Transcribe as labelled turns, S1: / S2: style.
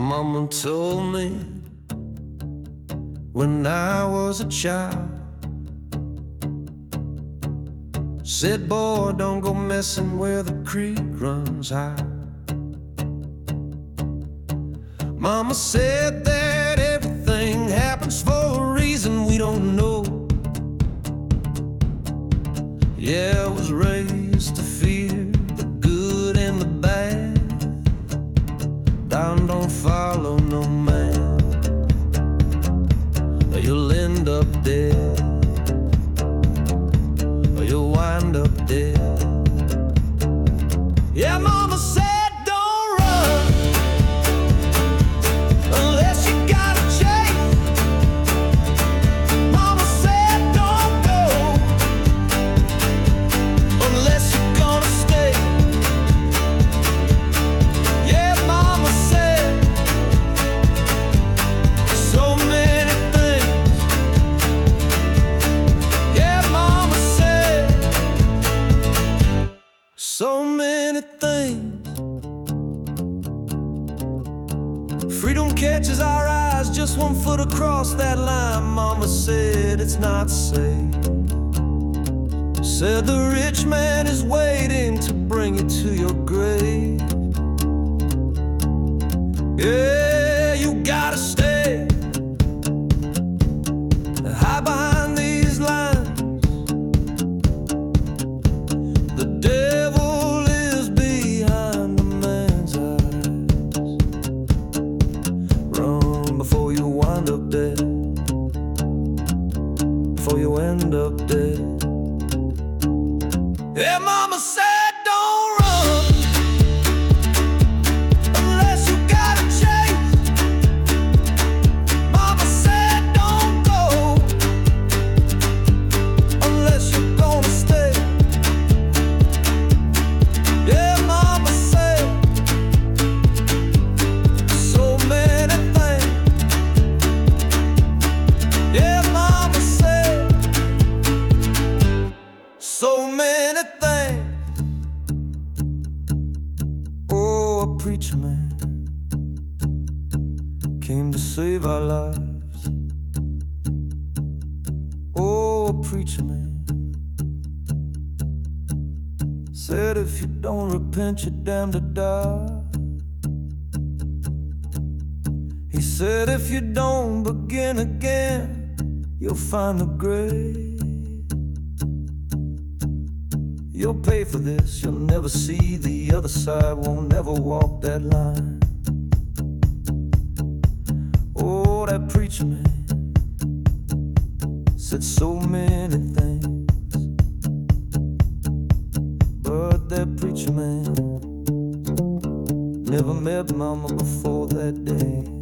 S1: mama told me when I was a child, said, boy, don't go messing where the creek runs high. Mama said that everything happens for a reason we don't know. Yeah, I was raised to fear the good and the bad. Down, don't follow no man, or you'll end up dead, or you'll wind up dead. Yeah, mama said don't run unless you gotta chase. Mama said don't go unless you're gonna stay. Yeah, mama said so many things. Yeah, mama said so many things. Freedom catches our eyes just 1 foot across that line. Mama said it's not safe. Said the rich man is waiting to bring you to your grave. Yeah, you gotta stay hide behind these lines. The devil is behind the man's eyes. Run before you wind up dead, before you end up dead. Yeah, mama said don't run unless you gotta chase. Mama said don't go unless you're gonna stay. Yeah, mama said so many things. Yeah, mama said so many things. Oh, a preacher man came to save our lives. Oh, a preacher man said if you don't repent, you're damned to die. He said if you don't begin again, you'll find the grave. You'll pay for this, you'll never see the other side, won't never walk that line. Oh, that preacher man said so many things, but that preacher man never met mama before that day.